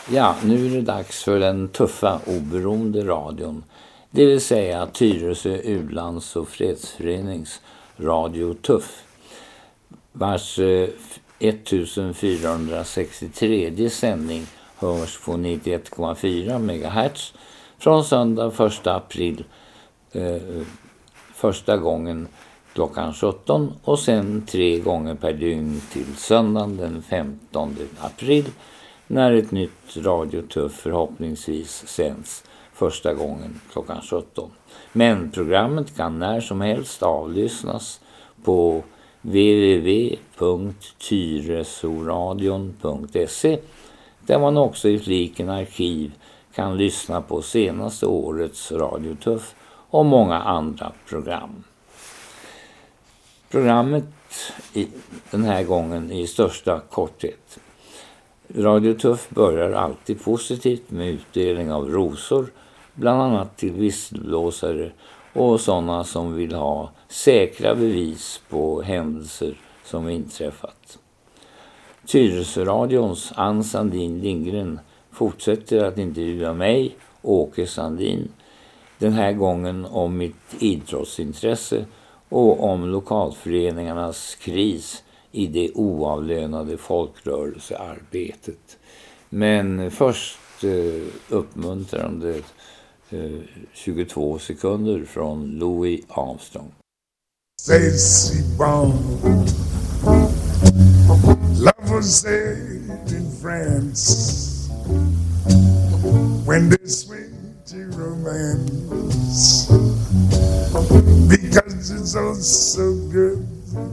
Ja, nu är det dags för den tuffa oberoende radion. Det vill säga Tyresö Ulands- och fredsförenings Radio Tuff. Vars 1463 sändning hörs på 91,4 MHz från söndag 1 april första gången klockan 17 och sen 3 gånger per dygn till söndagen den 15 april när ett nytt Radio Tuff förhoppningsvis sänds första gången klockan 17. Men programmet kan när som helst avlyssnas på www.tyresoradion.se där man också i fliken arkiv kan lyssna på senaste årets Radio Tuff och många andra program. Programmet den här gången i största korthet. Radio Tuff börjar alltid positivt med utdelning av rosor, bland annat till visselblåsare och sådana som vill ha säkra bevis på händelser som inträffat. Tyresöradions Ann Sandin Lindgren fortsätter att intervjua mig, Åke Sandin, den här gången om mitt idrottsintresse och om lokalföreningarnas kris i det oavlönade folkrörelsearbetet. Men först uppmuntrande 22 sekunder från Louis Armstrong. Stacy Brown, love was said in France when they swing to romance because it's all so good.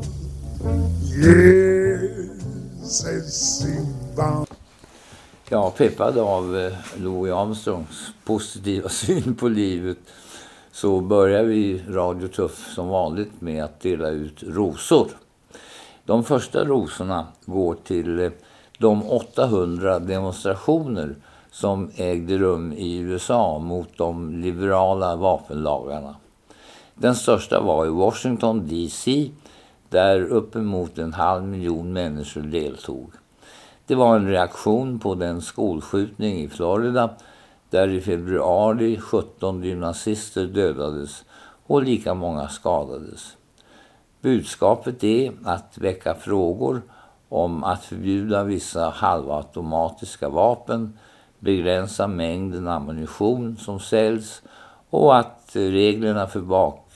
Yes, Stacy Brown. Ja, peppad av Louis Armstrongs positiva syn på livet så börjar vi Radio Tuff som vanligt med att dela ut rosor. De första rosorna går till de 800 demonstrationer som ägde rum i USA mot de liberala vapenlagarna. Den största var i Washington DC där uppemot 500 000 människor deltog. Det var en reaktion på den skolskjutning i Florida där i februari 17 gymnasister dödades och lika många skadades. Budskapet är att väcka frågor om att förbjuda vissa halvautomatiska vapen, begränsa mängden ammunition som säljs och att reglerna för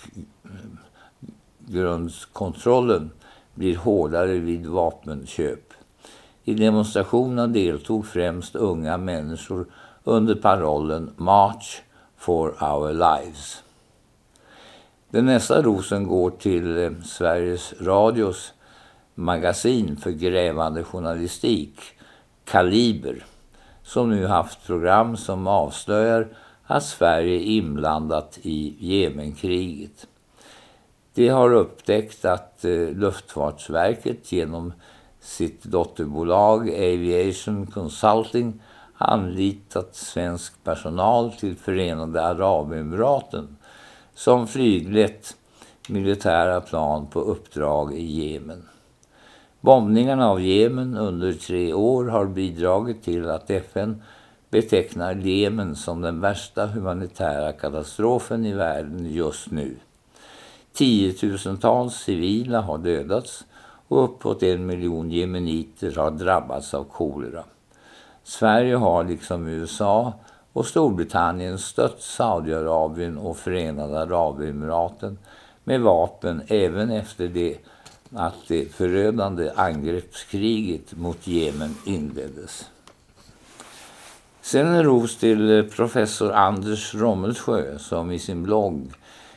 bakgrundskontrollen blir hårdare vid vapenköp. I demonstrationerna deltog främst unga människor under parollen March for our lives. Den nästa rosen går till Sveriges Radios magasin för grävande journalistik, Kaliber, som nu haft program som avslöjar att Sverige är inblandat i Jemenkriget. De har upptäckt att Luftfartsverket genom sitt dotterbolag Aviation Consulting anlitat svensk personal till Förenade Arabemiraten som flyglett militära plan på uppdrag i Jemen. Bombningarna av Jemen under 3 år har bidragit till att FN betecknar Jemen som den värsta humanitära katastrofen i världen just nu. 10 000-tals civila har dödats och uppåt 1 miljon jemeniter har drabbats av kolera. Sverige har liksom USA och Storbritannien stött Saudiarabien och Förenade Arabemiraten med vapen även efter det att det förödande angreppskriget mot Jemen inleddes. Sen en ros till professor Anders Rommelsjö som i sin blogg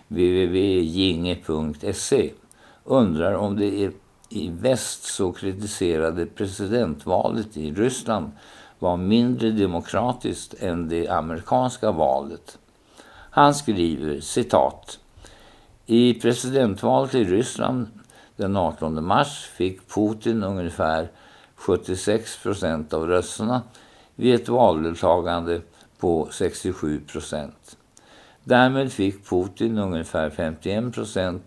www.ginge.se undrar om det är i väst så kritiserade presidentvalet i Ryssland var mindre demokratiskt än det amerikanska valet. Han skriver, citat: i presidentvalet i Ryssland den 18 mars fick Putin ungefär 76% av rösterna vid ett valdeltagande på 67%. Därmed fick Putin ungefär 51%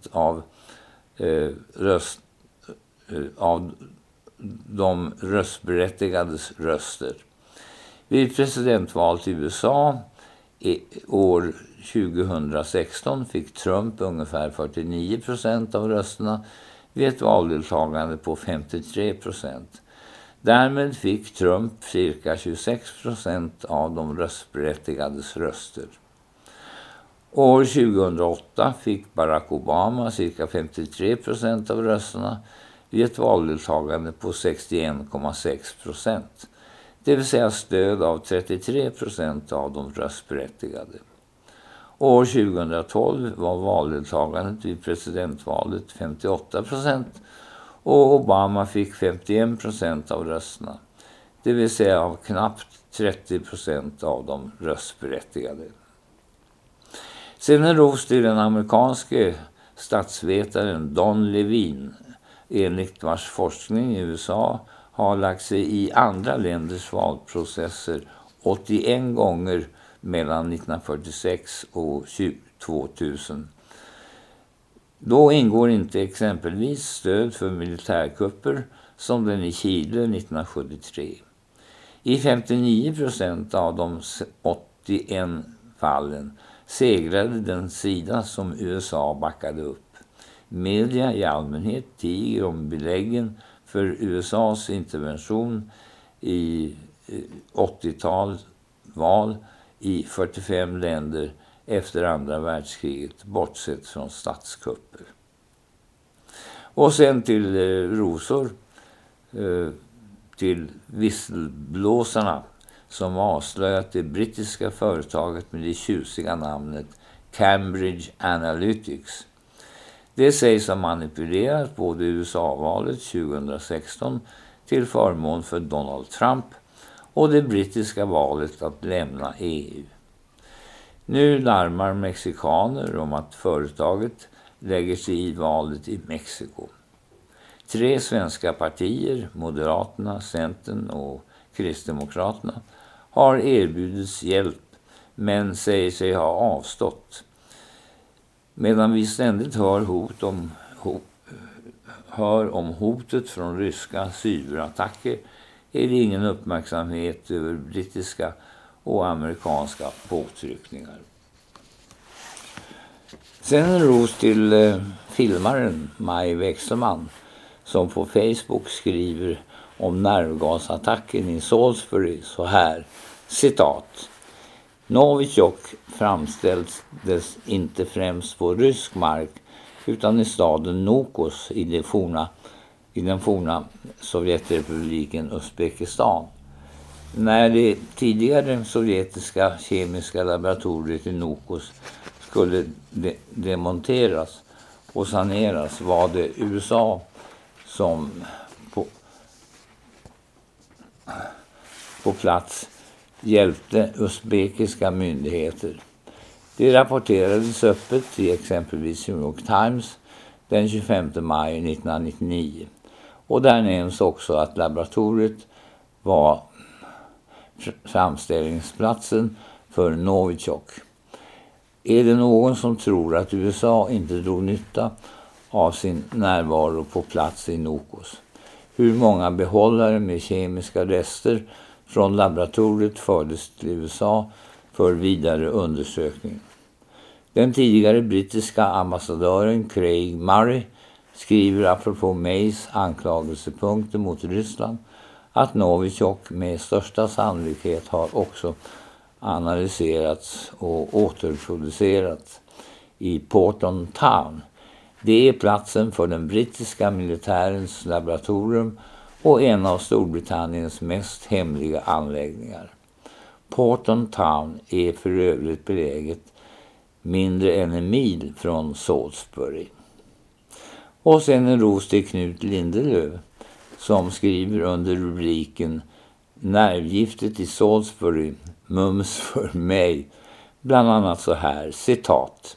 av de röstberättigades röster. Vid presidentvalet i USA år 2016 fick Trump ungefär 49% av rösterna vid ett valdeltagande på 53%. Därmed fick Trump cirka 26% av de röstberättigades röster. År 2008 fick Barack Obama cirka 53% av rösterna vid ett valdeltagande på 61,6%. Det vill säga stöd av 33% av de röstberättigade. År 2012 var valdeltagandet vid presidentvalet 58% och Obama fick 51% av rösterna. Det vill säga av knappt 30% av de röstberättigade. Sen en ros till den amerikanske statsvetaren Don Levin, enligt vars forskning i USA har lagt sig i andra länders valprocesser 81 gånger mellan 1946 och 2000. Då ingår inte exempelvis stöd för militärkupper som den i Chile 1973. I 59% av de 81 fallen segrade den sida som USA backade upp. Media i allmänhet tiger om beläggen för USAs intervention i 80-tal val i 45 länder efter andra världskriget, bortsett från statskupper. Och sen till rosor till visselblåsarna som avslöjat det brittiska företaget med det tjusiga namnet Cambridge Analytics. Det sägs ha manipulerat både USA-valet 2016 till förmån för Donald Trump och det brittiska valet att lämna EU. Nu larmar mexikaner om att företaget lägger sig i valet i Mexiko. 3 svenska partier, Moderaterna, Centern och Kristdemokraterna, har erbjudits hjälp men säger sig ha avstått. Medan vi ständigt hör om hotet från ryska cyberattacker är det ingen uppmärksamhet över brittiska och amerikanska påtryckningar. Sen en ros till filmaren Maj Wechselmann som på Facebook skriver om nervgasattacken i Salisbury så här, citat: Novichok framställdes inte främst på rysk mark utan i staden Nukos i den forna Sovjetrepubliken Uzbekistan. När det tidigare sovjetiska kemiska laboratoriet i Nukos skulle demonteras och saneras var det USA som på plats hjälpte uzbekiska myndigheter. Det rapporterades öppet i exempelvis New York Times den 25 maj 1999. Och där nämns också att laboratoriet var framställningsplatsen för Novichok. Är det någon som tror att USA inte drog nytta av sin närvaro på plats i Nukos? Hur många behållare med kemiska rester från laboratoriet fördes till USA för vidare undersökning? Den tidigare brittiska ambassadören Craig Murray skriver apropå Mays anklagelsepunkter mot Ryssland att Novichok med största sannolikhet har också analyserats och återproducerats i Porton Town. Det är platsen för den brittiska militärens laboratorium och en av Storbritanniens mest hemliga anläggningar. Porton Town är för övrigt beläget mindre än en mil från Salisbury. Och sen en ros till Knut Lindelöf som skriver under rubriken Nervgiftet i Salisbury, mums för mig, bland annat så här, citat: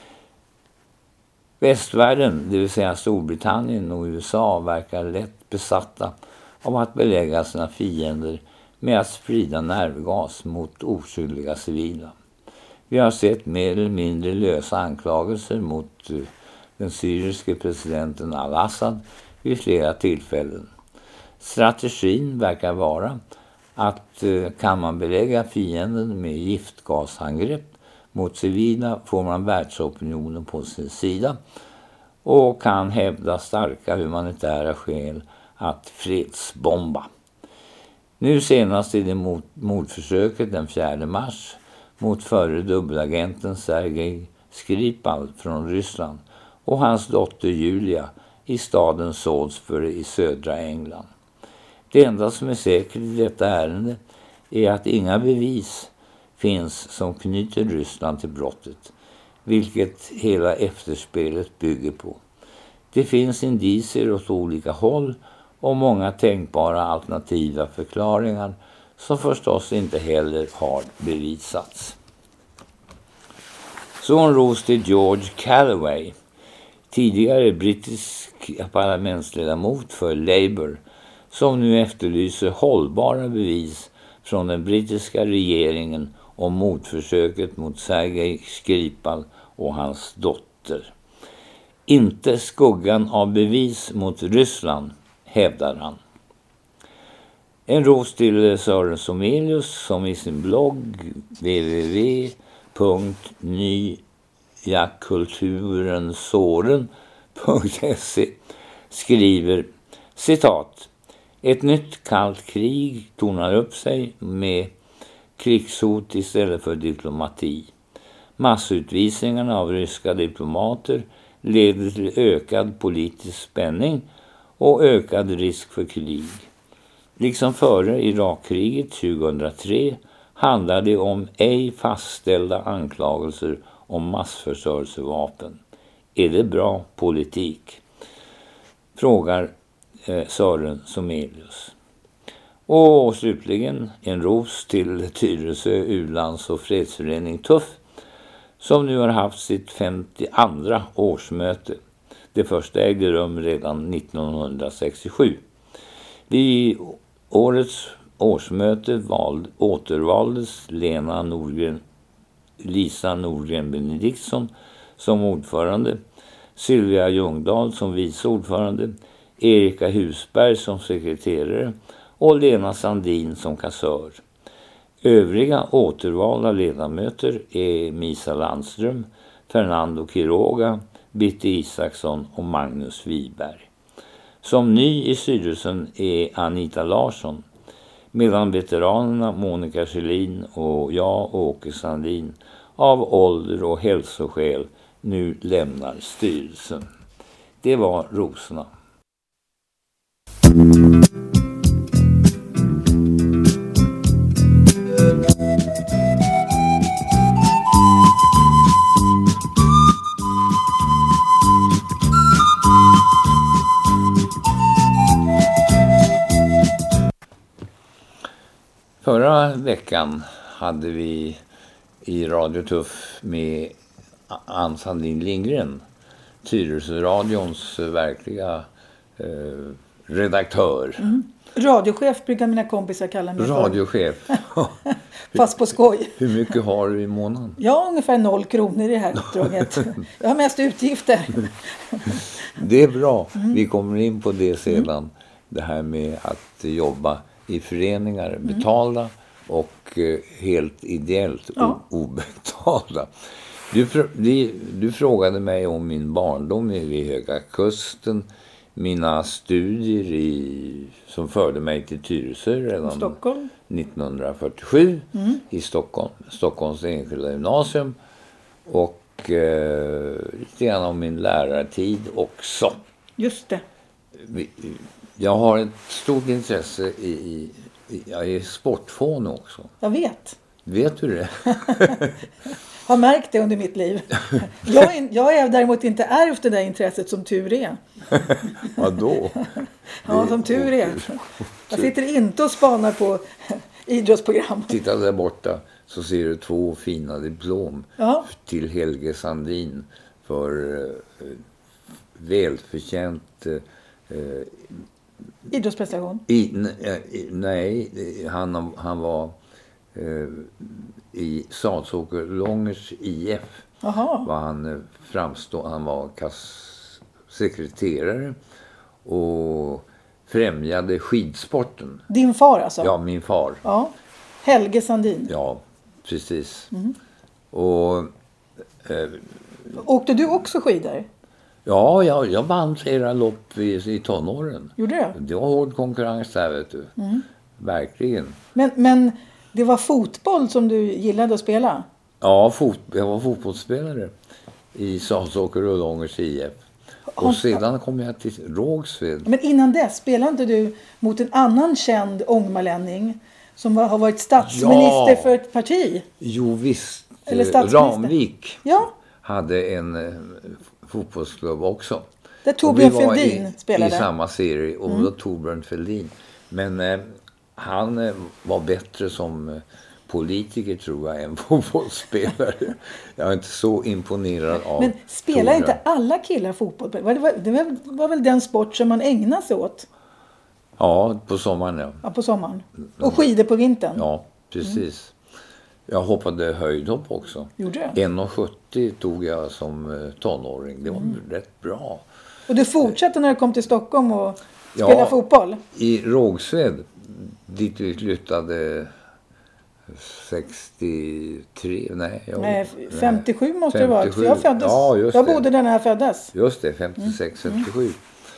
Västvärlden, det vill säga Storbritannien och USA, verkar lätt besatta av att belägga sina fiender med att sprida nervgas mot oskyldiga civila. Vi har sett mer eller mindre lösa anklagelser mot den syriske presidenten Al-Assad vid flera tillfällen. Strategin verkar vara att kan man belägga fienden med giftgasangrepp mot civila får man världsopinionen på sin sida och kan hävda starka humanitära skäl att fredsbomba. Nu senast i det mordförsöket den 4 mars mot förre dubbelagenten Sergej Skripal från Ryssland och hans dotter Julia i staden Salisbury i södra England. Det enda som är säkert i detta ärende är att inga bevis finns som knyter Ryssland till brottet, vilket hela efterspelet bygger på. Det finns indicier åt olika håll och många tänkbara alternativa förklaringar som förstås inte heller har bevisats. Så en ros till George Calloway, tidigare brittisk parlamentsledamot för Labour, som nu efterlyser hållbara bevis från den brittiska regeringen om mordförsöket mot Sergej Skripal och hans dotter. Inte skuggan av bevis mot Ryssland, hävdar han. En ros till Sören Somelius som i sin blogg www.nyakulturensåren.se skriver citat: ett nytt kallt krig tornar upp sig med krigshot istället för diplomati. Massutvisningarna av ryska diplomater leder till ökad politisk spänning och ökad risk för krig. Liksom före Irakkriget 2003 handlar det om ej fastställda anklagelser om massförstörelsevapen. Är det bra politik? Frågar Sören Somelius. Och slutligen en ros till Tyresö U-lands- och fredsförening Tuff som nu har haft sitt 52 årsmöte. Det första ägde rum redan 1967. Vid årets årsmöte återvaldes Lisa Nordgren Benediktsson som ordförande, Sylvia Ljungdahl som vice ordförande, Erika Husberg som sekreterare och Lena Sandin som kassör. Övriga återvalda ledamöter är Misa Landström, Fernando Quiroga, Bitte Isaksson och Magnus Wiberg. Som ny i styrelsen är Anita Larsson, medan veteranerna Monica Kjellin och jag, Åke Sandin, av ålder och hälsoskäl nu lämnar styrelsen. Det var rosorna. Förra veckan hade vi i Radio Tuff med Ann Sandin Lindgren, Tyresö-radions verkliga redaktör. Radiochef brukar mina kompisar kalla mig. Radiochef. Fast på skoj. Hur mycket har du i månaden? Ja, ungefär 0 kronor i det här uppdraget. Jag har mest utgifter. Det är bra. Vi kommer in på det sedan. Det här med att jobba i föreningar, betalda och helt ideellt obetalda. Du frågade mig om min barndom vid Höga Kusten, mina studier som förde mig till Tyresö redan Stockholm. 1947 i Stockholms enskilda gymnasium och lite grann om min lärartid också. Just det. Jag har ett stort intresse jag är sportfån också. Jag vet. Vet du det? Har märkt det under mitt liv. Jag är däremot inte ärvt det där intresset som tur är. Vadå? Ja, som tur är. Jag sitter inte och spanar på idrottsprogram. Titta där borta så ser du 2 fina diplom till Helge Sandin för välförtjänt idrottsprestation? Nej, han var i Salsåker Långers IF. Var han han var sekreterare och främjade skidsporten. Din far alltså? Ja, min far. Ja. Helge Sandin. Ja, precis. Och Åkte du också skidor? ja, jag vann flera lopp i tonåren. Gjorde du? Det var hård konkurrens där, vet du. Verkligen. Men det var fotboll som du gillade att spela? Ja, jag var fotbollsspelare i Salsåker och Långers IF. Och sedan kom jag till Rågsved. Men innan dess spelade inte du mot en annan känd ångermanlänning som har varit statsminister för ett parti? Jo, visst. Eller statsminister. Ramvik hade en fotbollsklubb också. Där Torbjörn Fälldin spelade. I samma serie. Och då Torbjörn Fälldin. Men han var bättre som politiker, tror jag, än fotbollsspelare. Jag är inte så imponerad av. Men spelar inte alla killar fotboll? Det var väl den sport som man ägnar sig åt? Ja, på sommaren. Ja, på sommaren. Och skidor på vintern? Ja, precis. Jag hoppade höjdhopp också. Gjorde du? 1,70 tog jag som tonåring. Det var rätt bra. Och du fortsatte när du kom till Stockholm och spela fotboll? I Rågsved, dit vi flyttade 63, nej 57 måste det vara. Jag föddes. Ja, just jag det. bodde där när jag föddes. Just det, 56, 57.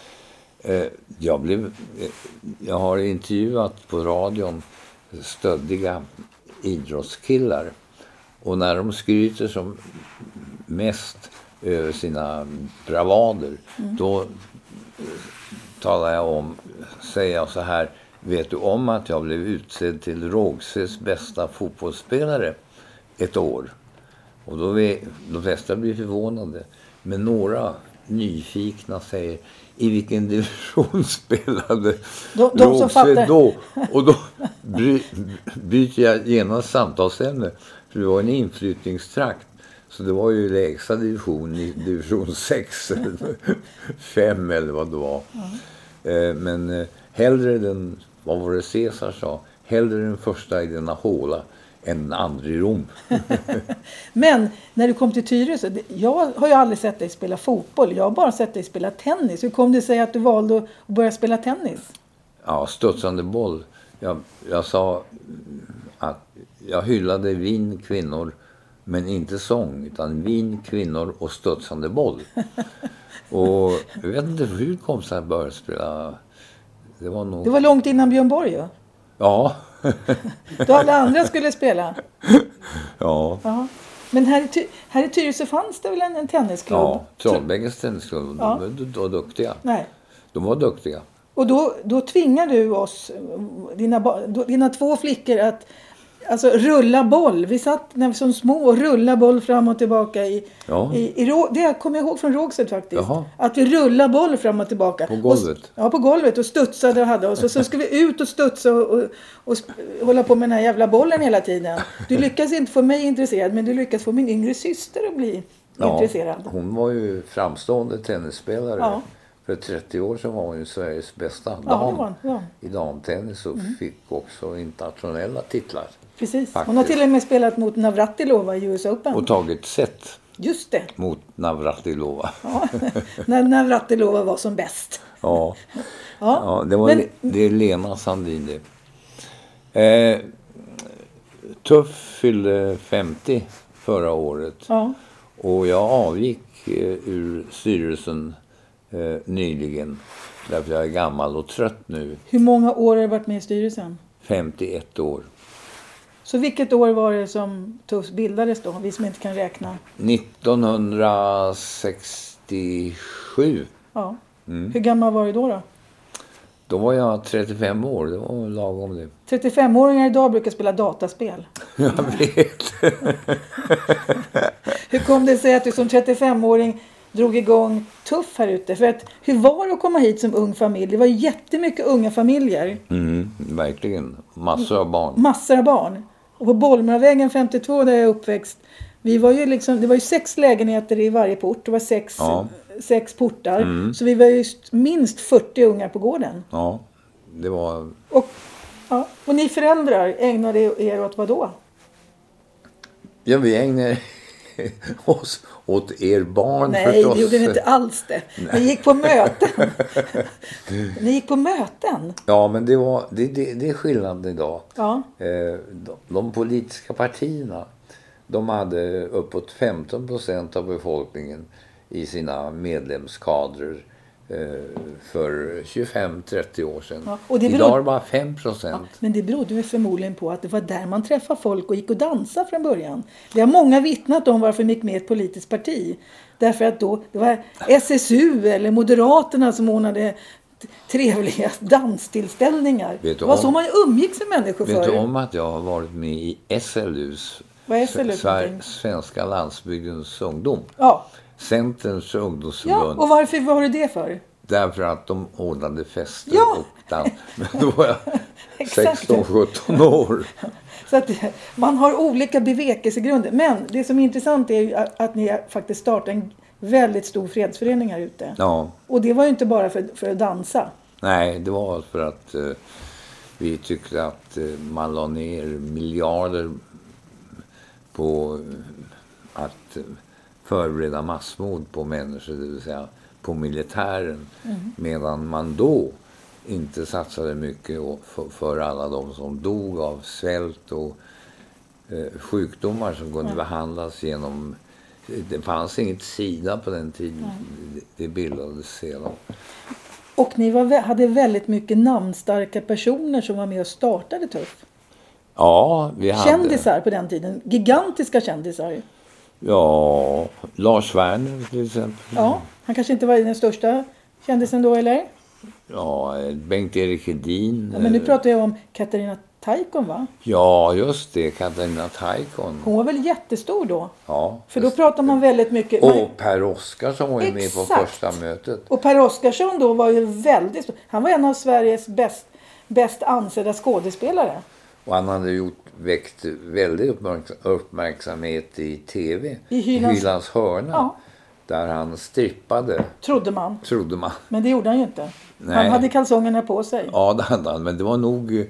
Jag har intervjuat på radion stöddiga idrottskillar. Och när de skryter som mest över sina bravader, då säger jag så här: vet du om att jag blev utsedd till Rågsveds bästa fotbollsspelare ett år? Och då de flesta blir förvånade. Men några nyfikna säger: i vilken division spelade Rågsved då? Och då byter jag genast samtalsämne. För det var en inflyttningstrakt. Så det var ju lägsta division i division 6 eller 5 eller vad det var. Men hellre vad var det Caesar sa? Hellre den första i denna håla än den andra i Rom. Men när du kom till Tyresö, jag har ju aldrig sett dig spela fotboll. Jag har bara sett dig spela tennis. Hur kom det sig att du valde att börja spela tennis? Ja, studsande boll. Jag sa att jag hyllade vin, kvinnor, men inte sång, utan vin, kvinnor och studsande boll. Och jag vet inte hur kom så att jag började spela. Det var långt innan Björn Borg, ja? Ja. Då alla andra skulle spela. Ja. Aha. Men här i Tyresö fanns det väl en tennisklubb? Ja, Trollbäckens tennisklubb. Ja. De var duktiga. Nej. De var duktiga. Och då tvingar du oss, dina två flickor, att alltså rulla boll. Vi satt när vi som små och rulla boll fram och tillbaka det kommer jag ihåg från Rågsved faktiskt. Jaha. Att vi rulla boll fram och tillbaka. På golvet? På golvet och studsade och hade oss. Och så skulle vi ut och studsa och hålla på med den här jävla bollen hela tiden. Du lyckas inte få mig intresserad, men du lyckas få min yngre syster att bli intresserad. Hon var ju framstående tennisspelare. Ja. För 30 år sedan var hon ju Sveriges bästa dam i damtennis och fick också internationella titlar. Precis. Faktiskt. Hon har till och med spelat mot Navratilova i US Open. Och tagit set. Just det. Mot Navratilova. Ja, när Navratilova var som bäst. Ja, det är Lena Sandin det. Tuff fyllde 50 förra året. Ja. Och jag avgick ur styrelsen nyligen. Därför jag är gammal och trött nu. Hur många år har du varit med i styrelsen? 51 år. Så vilket år var det som Tuff bildades då? Vi som inte kan räkna. 1967. Ja. Hur gammal var du då? Då var jag 35 år. Det var lagom det. 35-åringar idag brukar spela dataspel. Jag vet. Hur kom det sig att du som 35-åring drog igång Tuff här ute? För att, hur var det att komma hit som ung familj? Det var jättemycket unga familjer. Verkligen. Massor av barn. Massor av barn. Och på Bollmaravägen 52 där jag är uppväxt, det var ju 6 lägenheter i varje port. Det var 6 portar. Så vi var ju minst 40 ungar på gården. Ja, det var... Och ni föräldrar ägnade er åt vad då? Ja, vi ägnade åt er barn Nej, förstås. det gjorde ni inte alls det. Ni gick på möten. Ni gick på möten. Ja, men det är skillnaden idag. Ja. De politiska partierna, de hade uppåt 15% av befolkningen i sina medlemskadrer för 25-30 år sedan. Ja, och det idag är det bara 5%. Ja, men det berodde ju förmodligen på att det var där man träffade folk och gick och dansade från början. Det har många vittnat om varför de gick med i ett politiskt parti. Därför att då det var SSU eller Moderaterna som ordnade trevliga danstillställningar. Det var så man umgicks med människor förr. Vet du om att jag har varit med i SLUs, vad är SLU? Svenska landsbygdens ungdom? Ja. Centerns ungdomsförbund. Ja, och varför var det för? Därför att de ordnade fester Ja. och dans. Men då var jag 16-17 år. Så att man har olika bevekelsegrunder. Men det som är intressant är ju att ni faktiskt startade en väldigt stor fredsförening här ute. Ja. Och det var ju inte bara för att dansa. Nej, det var för att vi tyckte att man la ner miljarder på att förbereda massmord på människor, det vill säga på militären. Medan man då inte satsade mycket för alla de som dog av svält och sjukdomar som kunde behandlas genom... Det fanns inget SIDA på den tiden. Det bildades sedan. Och ni hade väldigt mycket namnstarka personer som var med och startade Tuff. Ja, vi hade... Kändisar på den tiden. Gigantiska kändisar. Ja, Lars Werner till exempel. Ja, han kanske inte var den största kändisen då, eller? Ja, Bengt-Erik Hedin. Ja, men nu pratar jag om Katarina Taikon, va? Ja, just det. Katarina Taikon. Hon var väl jättestor då? Ja. För då pratar man väldigt mycket... Och Per Oskarsson var ju med på första mötet. Och Per Oskarsson då var ju väldigt stor. Han var en av Sveriges bäst ansedda skådespelare. Och han hade väckt väldigt uppmärksamhet i tv. I Hylands hörna. Ja. Där han strippade. Trodde man. Men det gjorde han ju inte. Nej. Han hade kalsongerna på sig. Ja, det hade han. Men det var nog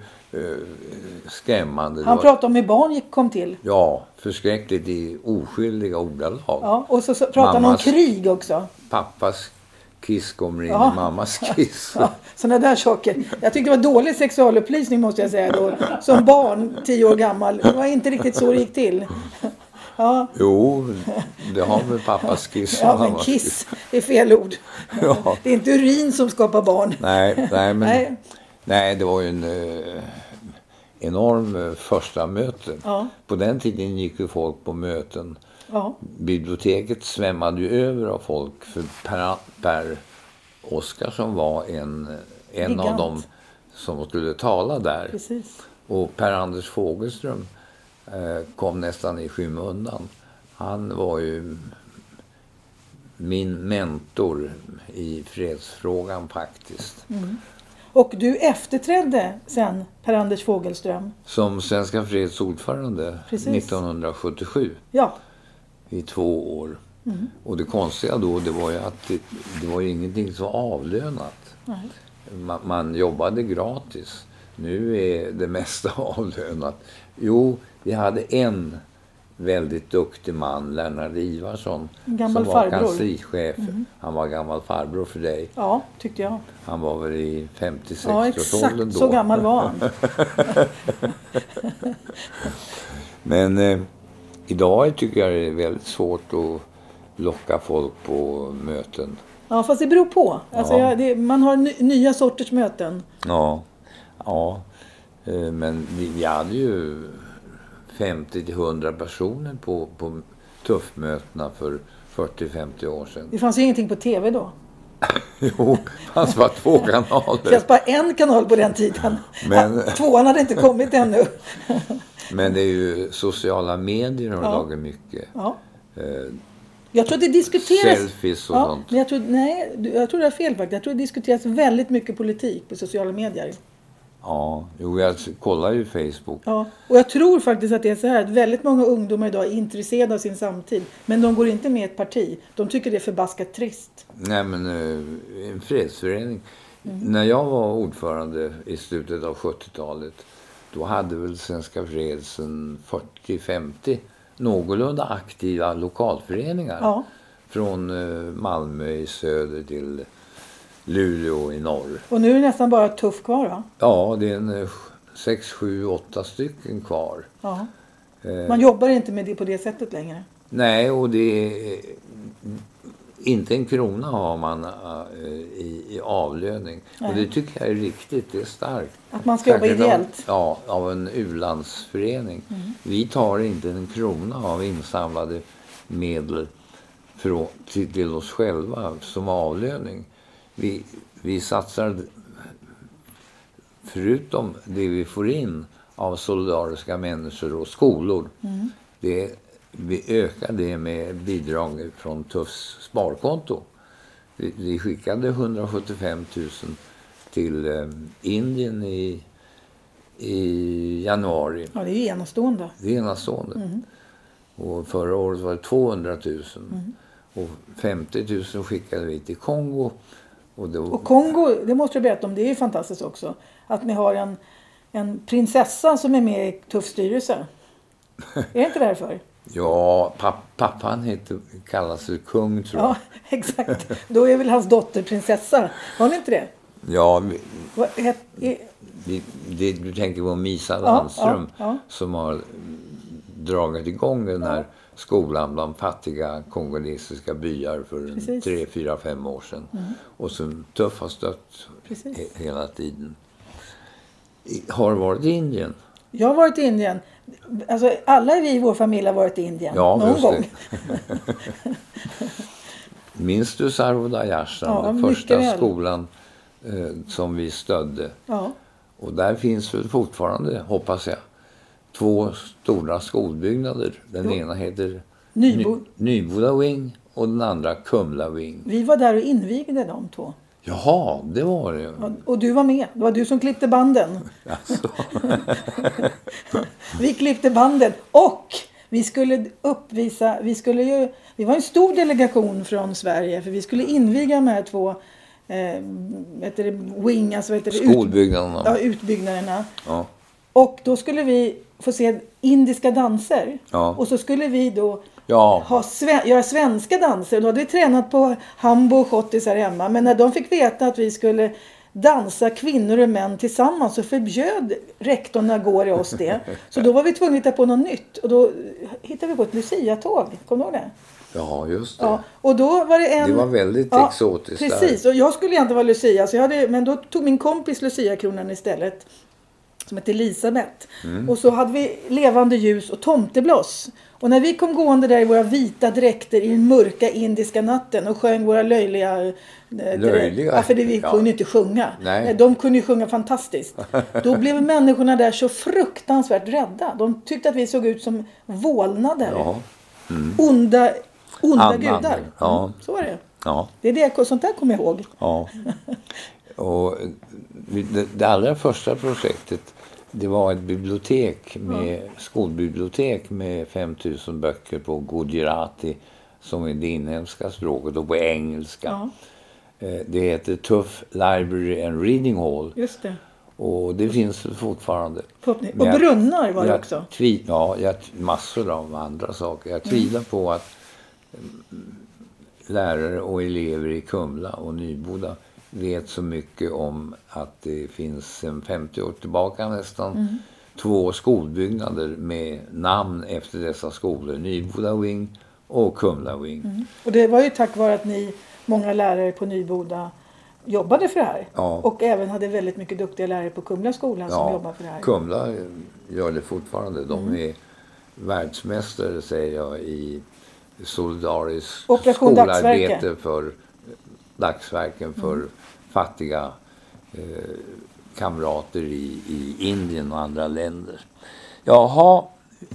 skrämmande. Han pratade om hur barn kom till. Ja, förskräckligt i oskyldiga ordalag. Ja, och så pratade han om krig också. Pappas kiss kommer in i mammas kiss. Ja, sådana där saker. Jag tyckte det var dålig sexualupplysning, måste jag säga då. Som barn, 10 år gammal. Det var inte riktigt så det gick till. Ja. Jo, det har väl pappas kiss. Ja, men kiss är fel ord. Ja. Det är inte urin som skapar barn. Nej, det var ju en enorm första möte. Ja. På den tiden gick ju folk på möten. Ja. Biblioteket svämmade ju över av folk, för Per Oskarsson var en av dem som skulle tala där. Precis. Och Per-Anders Fogelström kom nästan i skymundan. Han var ju min mentor i fredsfrågan faktiskt. Mm. Och du efterträdde sen Per-Anders Fogelström? Som Svenska Freds ordförande 1977. Ja. I 2 år. Mm. Och det konstiga då, det var ju att det var ju ingenting så avlönat. Nej. Man jobbade gratis. Nu är det mesta avlönat. Jo, vi hade en väldigt duktig man, Lennart Ivarsson, som var kanslichef. Mm. Han var gammal farbror för dig. Ja, tyckte jag. Han var väl i 50-60 ja, årsåldern då. exakt så gammal var han. Men idag tycker jag det är väldigt svårt att locka folk på möten. Ja, fast det beror på. Alltså, man har nya sorters möten. Ja. Men vi hade ju 50-100 personer på tuffmötena för 40-50 år sedan. Det fanns ju ingenting på tv då. Jo, det fanns bara 2 kanaler. Det fanns bara en kanal på den tiden. Men 2:an hade inte kommit ännu. Men det är ju sociala medier har lagat mycket. Ja. Jag tror det diskuteras... Selfies och sånt. Men jag tror det är fel faktiskt. Jag tror det diskuteras väldigt mycket politik på sociala medier. Ja, jag kollar ju Facebook. Ja, och jag tror faktiskt att det är så här att väldigt många ungdomar idag är intresserade av sin samtid. Men de går inte med i ett parti. De tycker det är förbaskat trist. Nej, men en fredsförening. När jag var ordförande i slutet av 70-talet, då hade väl Svenska Freds 40-50 någorlunda aktiva lokalföreningar. Ja. Från Malmö i söder till Luleå i norr. Och nu är det nästan bara Tuff kvar, va? Ja, det är en 6, 7, 8 stycken kvar. Ja. Man jobbar inte med det på det sättet längre. Nej, och det är inte en krona har man i avlöning. Nej. Och det tycker jag är riktigt, det är starkt. Att man ska jobba ideellt? Ja, av en u-landsförening. Vi tar inte en krona av insamlade medel till oss själva som avlöning. Vi satsar, förutom det vi får in av solidariska människor och skolor, vi ökar det med bidrag från Tuffs sparkonto. Vi skickade 175 000 till Indien i januari. Ja, det är ju enastående. Det är enastående. Och förra året var det 200 000. Och 50 000 skickade vi till Kongo. Och Kongo, det måste du berätta om, det är ju fantastiskt också. Att ni har en prinsessa som är med i Tuff styrelse. Är det inte därför? Ja, pappan kallas för kung, tror jag. Ja, exakt. Då är väl hans dotter prinsessa. Har ni inte det? Ja, du tänker på Misa Landström som har dragit igång den här skolan bland fattiga kongolesiska byar för 3, 4, 5 år sedan. Och som Tuff har stött hela tiden. Har du varit i Indien? Jag har varit i Indien. Alltså, alla vi i vår familj har varit i Indien. Ja, någon gång. Minns du Sarvodayashram, den första skolan som vi stödde? Ja. Och där finns väl fortfarande, hoppas jag, 2 stora skolbyggnader. Den ena heter Nyboda Wing och den andra Kumla Wing. Vi var där och invigde de 2. Jaha, det var det. Ja, och du var med. Det var du som klippte banden. Alltså. Vi klippte banden och vi skulle uppvisa, vi var en stor delegation från Sverige för vi skulle inviga de här 2 wing, alltså skolbyggnaderna. Utbyggnaderna. Ja. Och då skulle vi få se indiska danser. Ja. Och så skulle vi då göra svenska danser. Då hade vi tränat på hambo och schottis här hemma. Men när de fick veta att vi skulle dansa kvinnor och män tillsammans så förbjöd rektorn Nagore oss det. Så då var vi tvungna att hitta på något nytt. Och då hittade vi på ett Lucia-tåg. Kommer du ihåg det? Ja, just det. Ja, och då var det var väldigt exotiskt. Precis, och jag skulle inte vara Lucia. Men då tog min kompis Lucia-kronan istället. Som hette Elisabeth. Och så hade vi levande ljus och tomtebloss. Och när vi kom gående där i våra vita dräkter i den mörka indiska natten och sjöng våra löjliga? Ja, för vi kunde inte sjunga. Nej. De kunde ju sjunga fantastiskt. Då blev människorna där så fruktansvärt rädda. De tyckte att vi såg ut som vålnader. Ja. Onda gudar. Ja. Så var det. Ja. Det är det, sånt där kommer jag ihåg. Ja. Och det allra första projektet, det var ett bibliotek skolbibliotek med 5 000 böcker på Gujarati som är det inhemska språket och på engelska. Ja. Det heter Tuff Library and Reading Hall. Just det. Och det finns fortfarande. Och brunnar var det också. Massor av andra saker. Jag tvivlar på att lärare och elever i Kumla och Nyboda vet så mycket om att det finns en 50 år tillbaka nästan 2 skolbyggnader med namn efter dessa skolor. Nyboda Wing och Kumla Wing. Och det var ju tack vare att många lärare på Nyboda jobbade för det här. Ja. Och även hade väldigt mycket duktiga lärare på Kumla skolan som jobbar för det här. Kumla gör det fortfarande. De är världsmästare, säger jag, i solidariskt skolarbete för dagsverken för fattiga kamrater i Indien och andra länder. Jaha.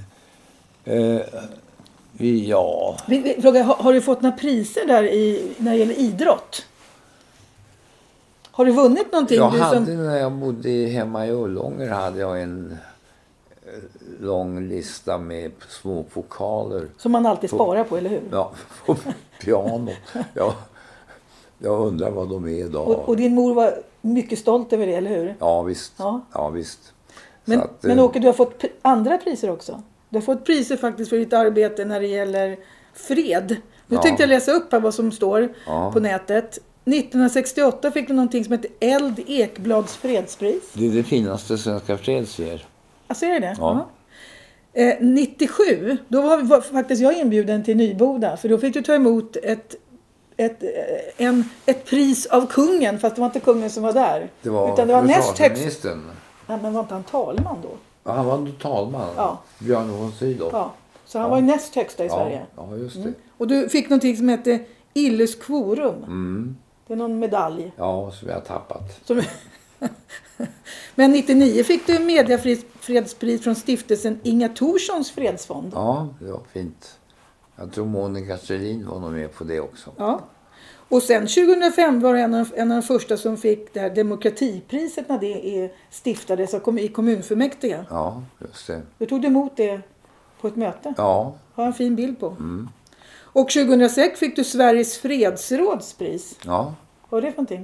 Fråga, har du fått några priser där när det gäller idrott? Har du vunnit någonting? När jag bodde hemma i Ullånger hade jag en lång lista med små pokaler. Som man alltid sparar på, eller hur? Ja, på piano. Jag undrar vad de är idag. Och din mor var mycket stolt över det, eller hur? Ja, visst. Ja, visst. Men Åke, du har fått andra priser också? Du har fått priser faktiskt för ditt arbete när det gäller fred. Nu tänkte jag läsa upp här vad som står på nätet. 1968 fick du någonting som heter Eld Ekblads fredspris. Det är det finaste Svenska Freds ger. Alltså är det? Ja. 97, då var faktiskt jag inbjuden till Nyboda. För då fick du ta emot ett pris av kungen, fast det var inte kungen som var där. Det var, utan det var näst högst. Ja, men var inte han talman då? Ja, han var talman. Ja. Björn von Sydow. Ja, så han var ju näst högsta i Sverige. Ja, just det. Och du fick någonting som heter Illes Quorum. Det är någon medalj. Ja, som jag har tappat. Men 99 fick du mediafredspris från stiftelsen Inga Thorssons fredsfond. Ja, det var fint. Jag tror Monica Selin var nog med på det också. Ja. Och sen 2005 var det en av de första som fick det här demokratipriset när det stiftades i kommunfullmäktige. Ja, just det. Du tog emot det på ett möte. Ja. Har en fin bild på. Och 2006 fick du Sveriges fredsrådspris. Ja. Vad var det för någonting?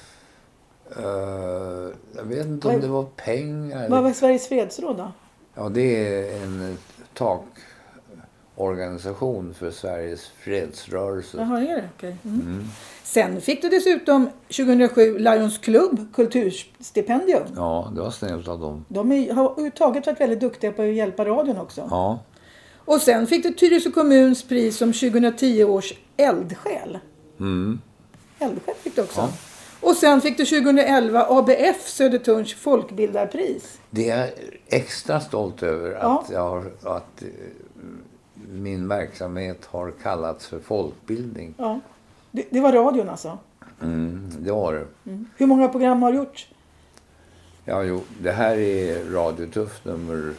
Jag vet inte om det var pengar. Vad var Sveriges fredsråd då? Ja, det är en takorganisation för Sveriges fredsrörelse. Jaha, är det? Okay. Sen fick du dessutom 2007 Lions Club kulturstipendium. Ja, det var snällt av dem. De har ju varit väldigt duktiga på att hjälpa radion också. Ja. Och sen fick du Tyresö kommuns pris som 2010 års eldsjäl. Eldsjäl fick du också. Ja. Och sen fick du 2011 ABF Södertörns folkbildarpris. Det är jag extra stolt över att min verksamhet har kallats för folkbildning. Ja. Det var radion alltså? Det var det. Hur många program har du gjort? Ja, det här är Radio Tuff nummer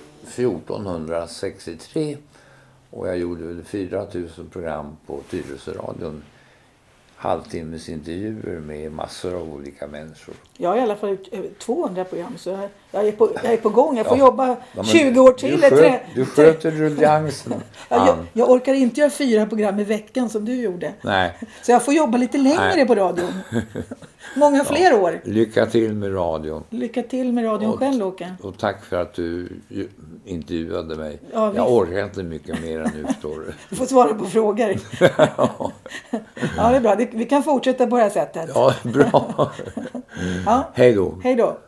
1463 och jag gjorde 4000 program på Tyresö-radion. Halvtimmes intervjuer med massor av olika människor. Jag har i alla fall gjort över 200 program så jag är på gång. Jag får jobba 20 år till. Du sköter rulliansen. Jag orkar inte göra 4 program i veckan som du gjorde. Nej. Så jag får jobba lite längre på radion. Många fler år. Lycka till med radion. Lycka till med radion själv, Åke. Och tack för att du intervjuade mig. Ja, jag orkar inte mycket mer än nu, förstår du. Du får svara på frågor. Ja, det är bra. Vi kan fortsätta på det här sättet. Ja, bra. Ja. Hej då. Hej då.